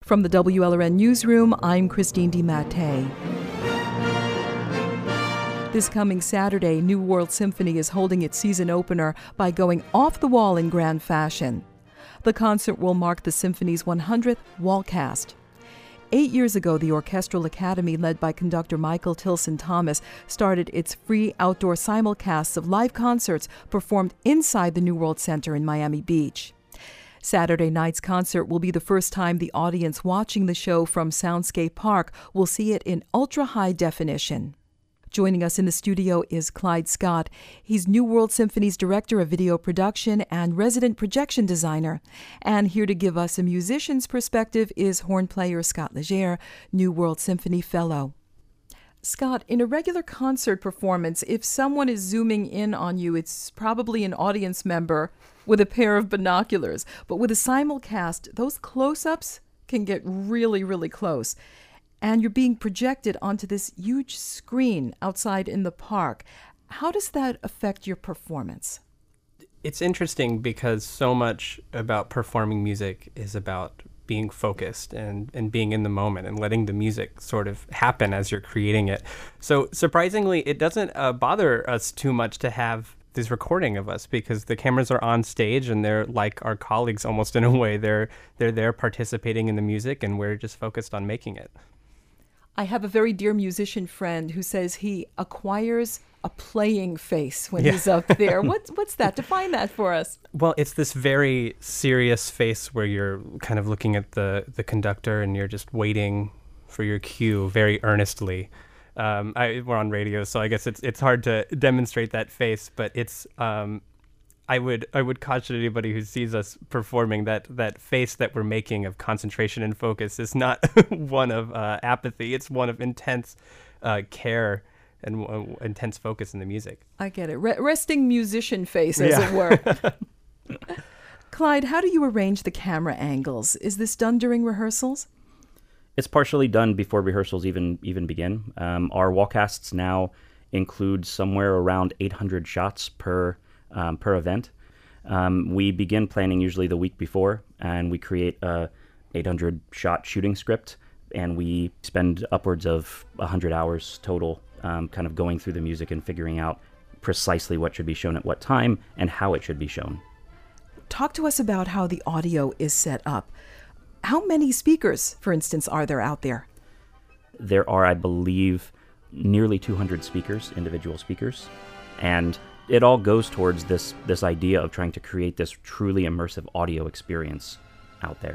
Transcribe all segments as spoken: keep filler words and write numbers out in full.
From the W L R N Newsroom, I'm Christine DiMattei. This coming Saturday, New World Symphony is holding its season opener by going off the wall in grand fashion. The concert will mark the symphony's one hundredth Wallcast. Eight years ago, the Orchestral Academy, led by conductor Michael Tilson Thomas, started its free outdoor simulcasts of live concerts performed inside the New World Center in Miami Beach. Saturday night's concert will be the first time the audience watching the show from Soundscape Park will see it in ultra-high definition. Joining us in the studio is Clyde Scott. He's New World Symphony's Director of Video Production and Resident Projection Designer. And here to give us a musician's perspective is horn player Scott Legere, New World Symphony Fellow. Scott, in a regular concert performance, if someone is zooming in on you, it's probably an audience member with a pair of binoculars. But with a simulcast, those close-ups can get really, really close. And you're being projected onto this huge screen outside in the park. How does that affect your performance? It's interesting because so much about performing music is about being focused and, and being in the moment and letting the music sort of happen as you're creating it. So surprisingly, it doesn't uh, bother us too much to have this recording of us because the cameras are on stage and they're like our colleagues almost in a way. They're, they're there participating in the music and we're just focused on making it. I have a very dear musician friend who says he acquires a playing face when yeah. he's up there. What's what's that? Define that for us. Well, it's this very serious face where you're kind of looking at the, the conductor and you're just waiting for your cue very earnestly. Um, I, we're on radio, so I guess it's it's hard to demonstrate that face, but it's um, I would I would caution anybody who sees us performing that that face that we're making of concentration and focus is not one of uh, apathy. It's one of intense uh, care and uh, intense focus in the music. I get it. Re- resting musician face, as yeah. it were. Clyde, how do you arrange the camera angles? Is this done during rehearsals? It's partially done before rehearsals even even begin. Um, our wallcasts now include somewhere around eight hundred shots per um, per event. Um, we begin planning usually the week before, and we create a eight hundred shot shooting script, and we spend upwards of one hundred hours total um, kind of going through the music and figuring out precisely what should be shown at what time and how it should be shown. Talk to us about how the audio is set up. How many speakers, for instance, are there out there? There are, I believe, nearly two hundred speakers, individual speakers, and it all goes towards this, this idea of trying to create this truly immersive audio experience out there.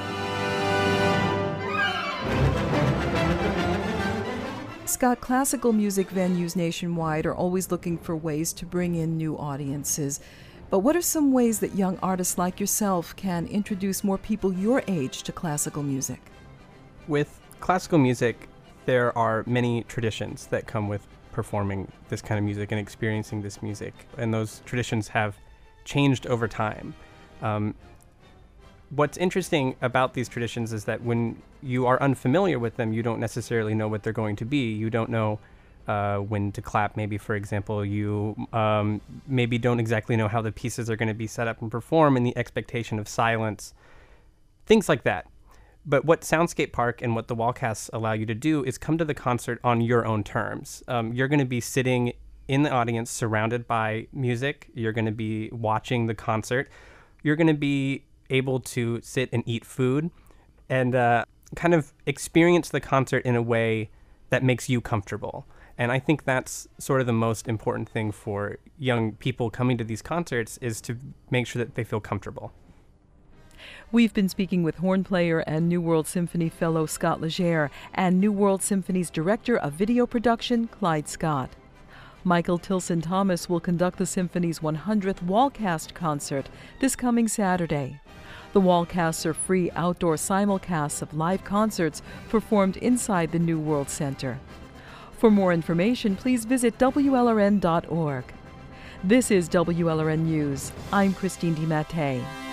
Scott, classical music venues nationwide are always looking for ways to bring in new audiences. But what are some ways that young artists like yourself can introduce more people your age to classical music? With classical music, there are many traditions that come with performing this kind of music and experiencing this music. And those traditions have changed over time. Um, what's interesting about these traditions is that when you are unfamiliar with them, you don't necessarily know what they're going to be. You don't know Uh, when to clap, maybe, for example. You um, maybe don't exactly know how the pieces are going to be set up and perform and the expectation of silence, things like that. But what Soundscape Park and what the Wallcasts allow you to do is come to the concert on your own terms. Um, you're going to be sitting in the audience surrounded by music. You're going to be watching the concert. You're going to be able to sit and eat food and uh, kind of experience the concert in a way that makes you comfortable. And I think that's sort of the most important thing for young people coming to these concerts is to make sure that they feel comfortable. We've been speaking with horn player and New World Symphony Fellow Scott Legere and New World Symphony's Director of Video Production, Clyde Scott. Michael Tilson Thomas will conduct the Symphony's one hundredth Wallcast concert this coming Saturday. The Wallcasts are free outdoor simulcasts of live concerts performed inside the New World Center. For more information, please visit W L R N dot org. This is W L R N News. I'm Christine DiMattei.